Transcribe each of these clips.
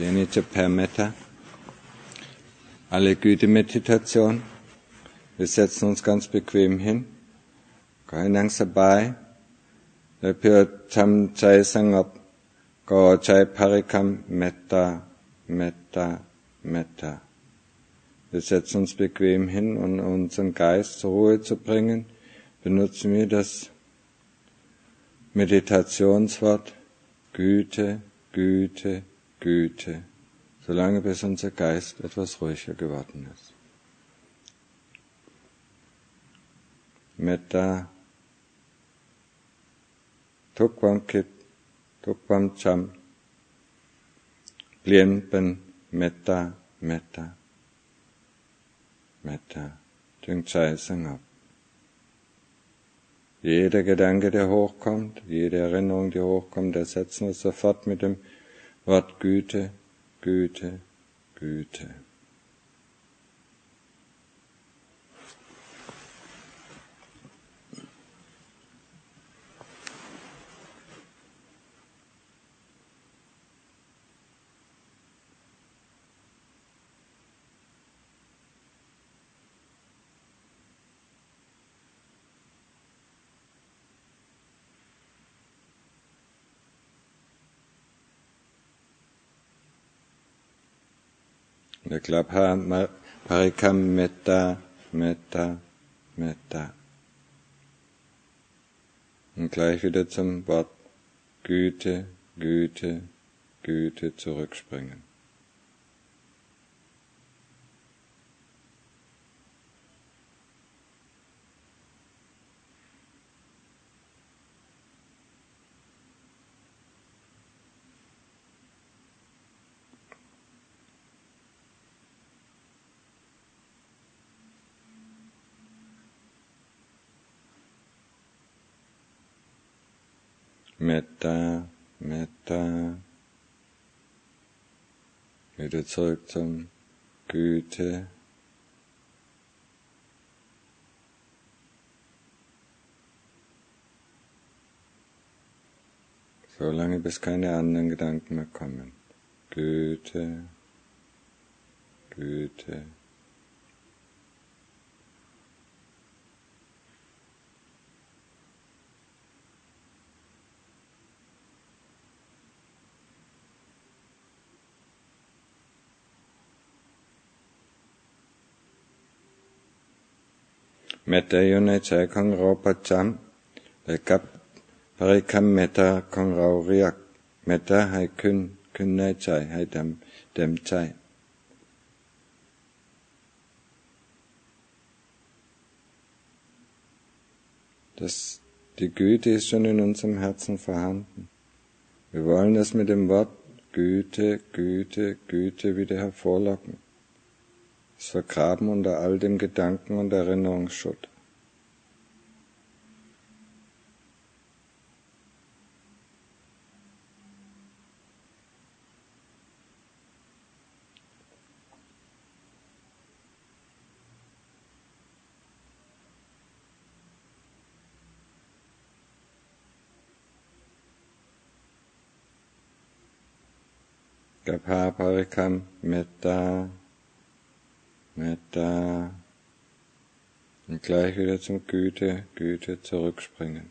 Yenija per Metta. Alle Güte-Meditation. Wir setzen uns ganz bequem hin. Có năng sabai. Để pyo tham chai sangap. Có chai parikam Metta, Metta, Metta. Wir setzen uns bequem hin, um unseren Geist zur Ruhe zu bringen. Benutzen wir das Meditationswort Güte, Güte, Güte, solange bis unser Geist etwas ruhiger geworden ist. Metta, Tukvam Kit, Tukvam Cham, Plienpen, Metta, Metta, Metta, Tüngchai Sangap. Jeder Gedanke, der hochkommt, jede Erinnerung, die hochkommt, ersetzen wir sofort mit dem Wort Güte, Güte, Güte. Der Klabha Parikam Metta, Metta, Metta. Und gleich wieder zum Wort Güte, Güte, Güte zurückspringen. Metta, Metta, wieder zurück zum Güte, solange bis keine anderen Gedanken mehr kommen. Güte, Güte. Metta yunai chai kong rao pacham, le kap parikam metta kong rao riak, metta hai kun nai chai, hai dem chai. Die Güte ist schon in unserem Herzen vorhanden. Wir wollen das mit dem Wort Güte, Güte, Güte wieder hervorlocken. Es vergraben unter all dem Gedanken- und Erinnerungsschutt. Gabha Parikam Metta, Metta, und gleich wieder zum Güte, Güte zurückspringen.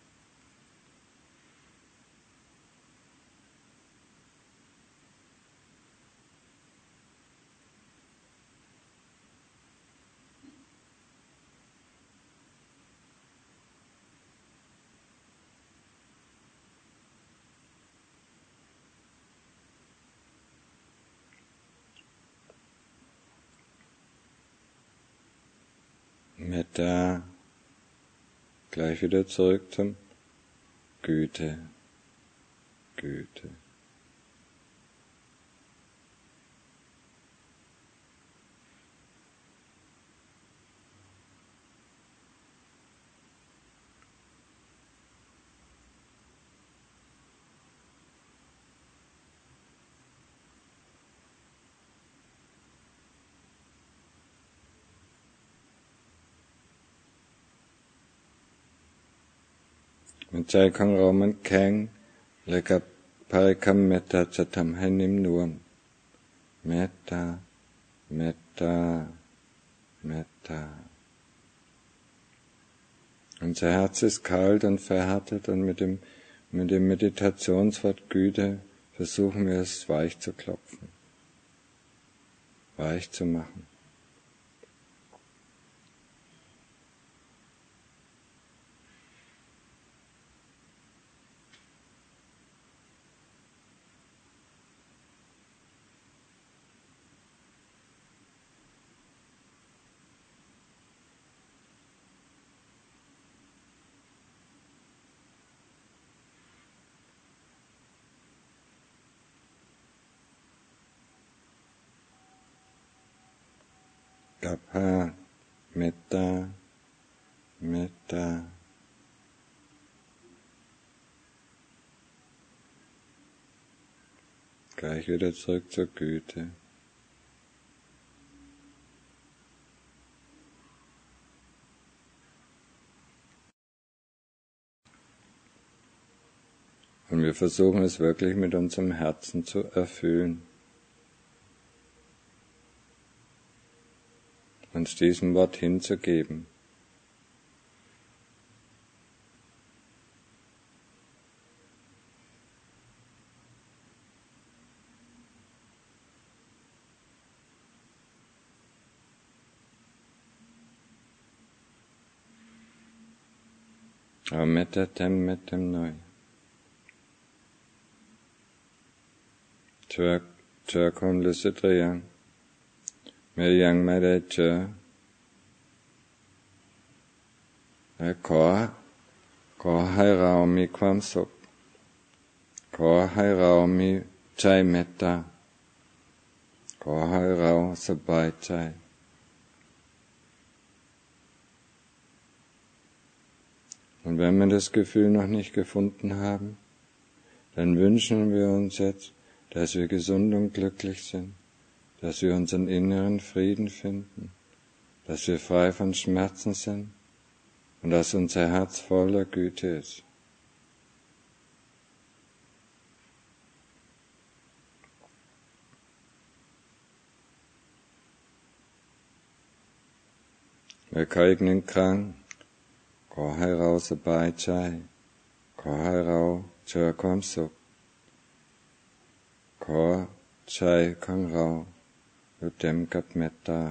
Metta, gleich wieder zurück zum Güte, Güte.มันใจของเรามันแข็งแล้วกับพาริคัมเมตตาจะทำให้นิ่มนวล Metta, Metta, Metta. Unser Herz ist kalt und verhärtet und mit dem Meditationswort Güte versuchen wir es weich zu klopfen, weich zu machen. Gabha, Metta, Metta. Gleich wieder zurück zur Güte. Und wir versuchen es wirklich mit unserem Herzen zu erfüllen. Uns diesem Wort hinzugeben. Aber mit dem Neu. Chökon Lusitriyang. Mirยังไม่ได้เจอและขอให้เรามีความสุขขอให้เรามีใจเมตตาขอให้เราสบายใจUnd wenn wir das Gefühl noch nicht gefunden haben, dann wünschen wir uns jetzt, dass wir gesund und glücklich sind, dass wir unseren inneren Frieden finden, dass wir frei von Schmerzen sind und dass unser Herz voller Güte ist. Wer ใครอีกหนึ่งครั้งขอให้เราสบายใจขอให้เราเจอความสุขขอใจของเราอยู่เต็มกับเมตตา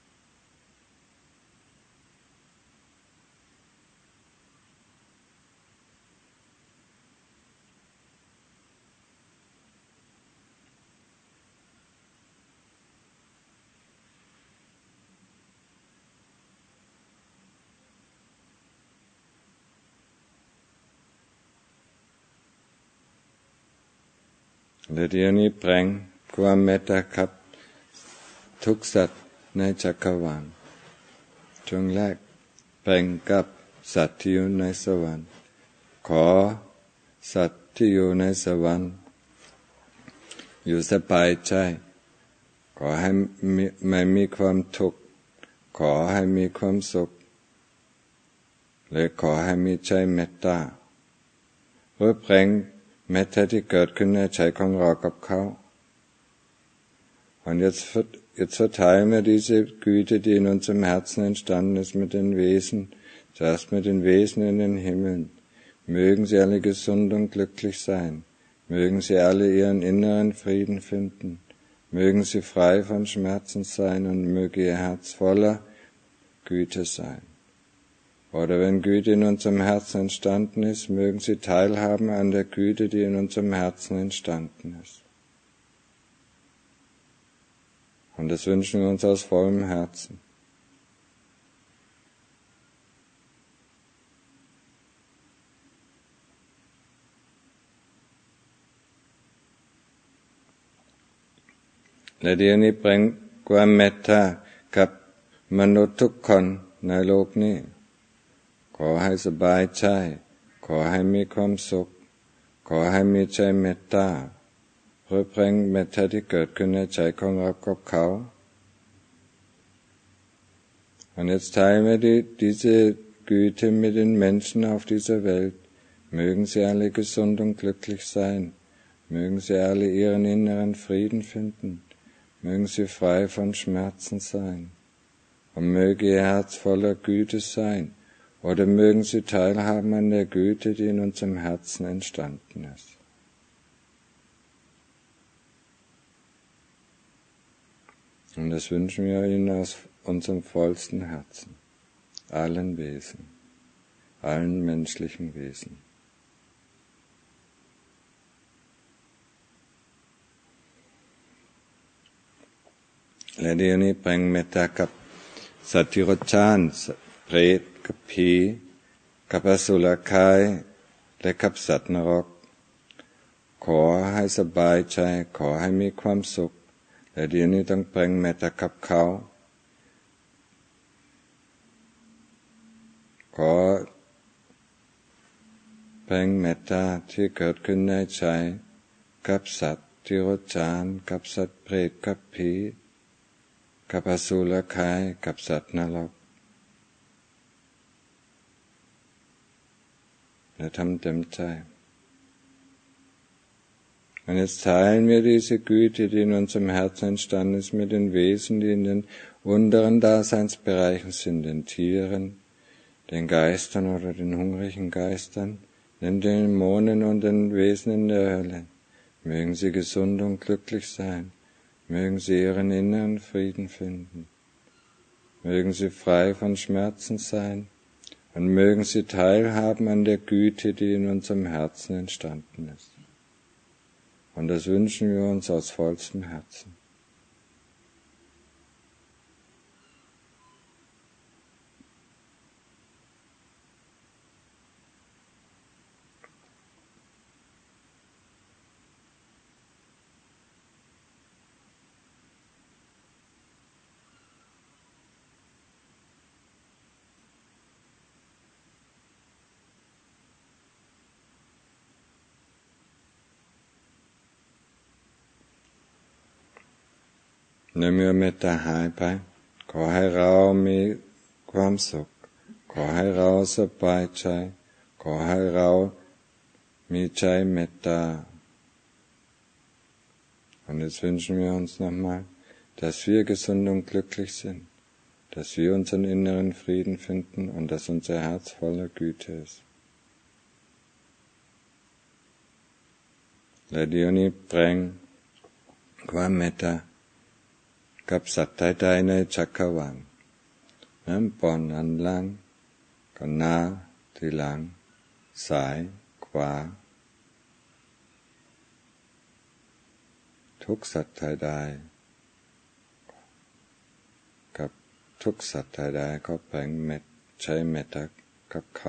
และเดี๋ยวนี้แปลงความเมตตากับทุกสัตว์ในจักรวาลช่วงแรกแปลงกับสัตว์ที่อยู่ในสวรรค์ขอสัตว์ที่อยู่ในสวรรค์อยู่สบายใจขอให้ไม่มีความทุกข์ขอให้มีความสุขและขอให้มีใจเมตตาเพื่อแปลงเมตตาที่เกิดขึ้นในใจของเรากับเขา Und jetzt verteilen wir diese Güte, die in unserem Herzen entstanden ist, mit den Wesen, zuerst mit den Wesen in den Himmeln. Mögen sie alle gesund und glücklich sein. Mögen sie alle ihren inneren Frieden finden. Mögen sie frei von Schmerzen sein und möge ihr Herz voller Güte sein. Oder wenn Güte in unserem Herzen entstanden ist, mögen sie teilhaben an der Güte, die in unserem Herzen entstanden ist. Und das wünschen wir uns aus vollem Herzen.และเดี๋ยวนี้แปลงความเมตตากับมนุษย์ทุกคนในโลกนี้ขอให้สบายใจขอให้มีความสุขขอให้มีใจเมตตาเพื่อแปลงเมตตาที่เกิดขึ้นในใจของเรากับเขา Und jetzt teilen wir diese Güte mit den Menschen auf dieser Welt. Mögen sie alle gesund und glücklich sein. Mögen sie alle ihren inneren Frieden finden. mögen sie frei von Schmerzen sein. Und möge ihr Herz voller Güte sein, oder mögen sie teilhaben an der Güte, die in unserem Herzen entstanden ist. Und das wünschen wir ihnen aus unserem vollsten Herzen, allen Wesen, allen menschlichen Wesen. Ladioni preng metta kap satirochan pret kap pi kap asulakai le kapสัตว์นรกขอให้สบายใจขอให้มีความสุขและเดี๋ยวนี้ต้องแปลงเมตตากับเขาขอแปลงเมตตาที่เกิดขึ้นในใจกับสัตว์ที่รจานกับสัตว์เปรตกับผีกับอสุรกายกับสัตว์นรกและทำเต็มใจUnd jetzt teilen wir diese Güte, die in unserem Herzen entstanden ist, mit den Wesen, die in den unteren Daseinsbereichen sind, den Tieren, den Geistern oder den hungrigen Geistern, den Dämonen und den Wesen in der Hölle. Mögen sie gesund und glücklich sein, mögen sie ihren inneren Frieden finden, mögen sie frei von Schmerzen sein und mögen sie teilhaben an der Güte, die in unserem Herzen entstanden ist. Und das wünschen wir uns aus vollstem Herzen.ในเมื่อเมตตาหายไปขอให้เรามีความสุขขอให้เราสบายใจขอให้เรามีใจเมตตา Und jetzt wünschen wir uns nochmal, dass wir gesund und glücklich sind, dass wir unseren inneren Frieden finden und dass unser Herz voller Güte ist. และเดี๋ยวนี้แปลงความเมตตากับสัตว์ใดๆในจักรวาลน้ำปอนอันล่างก็หน้าที่หลังซ้ายขวาทุกสัตว์ใดๆกับทุกสัตว์ใดๆก็แปลงเมตใช้เมตตากับเขา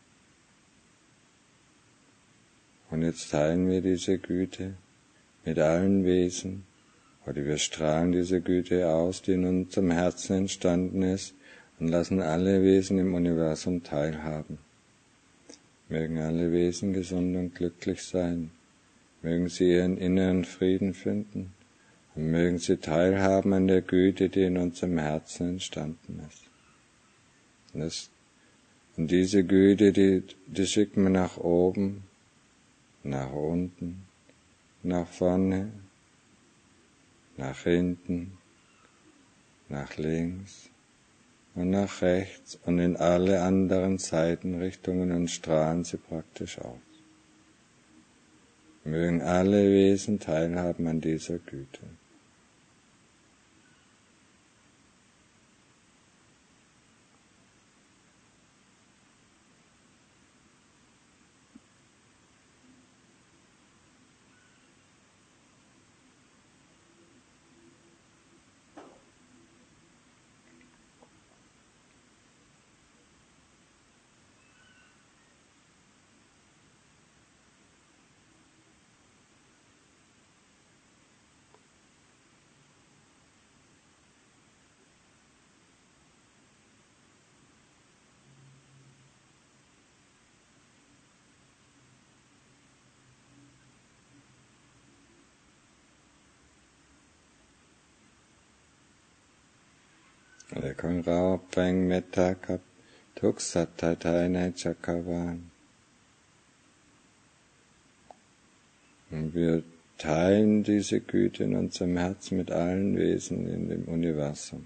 Und jetzt teilen wir diese Güte mit allen Wesen, oder wir strahlen diese Güte aus, die in unserem Herzen entstanden ist, und lassen alle Wesen im Universum teilhaben. Mögen alle Wesen gesund und glücklich sein, mögen sie ihren inneren Frieden finden, und mögen sie teilhaben an der Güte, die in unserem Herzen entstanden ist. Und diese Güte, die schickt man nach oben, nach unten, nach vorne, nach hinten, nach links und nach rechts und in alle anderen Seitenrichtungen und strahlen sie praktisch aus. Mögen alle Wesen teilhaben an dieser Güte.และของเราแปลงเมตตากับทุกสัตว์ใดๆในจักรวาล Und wir teilen diese Güte in unserem Herzen mit allen Wesen in dem Universum.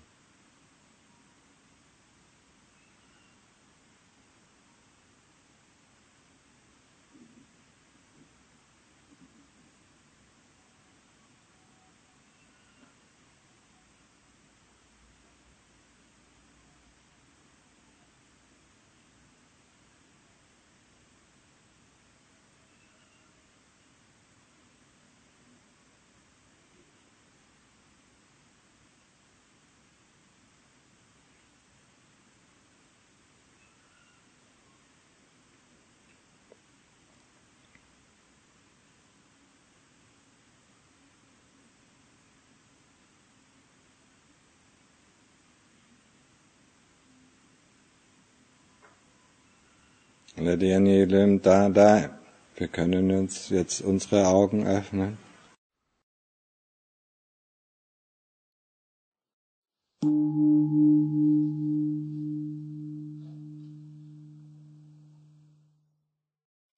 Lady Anilim Dada, wir können uns jetzt unsere Augen öffnen.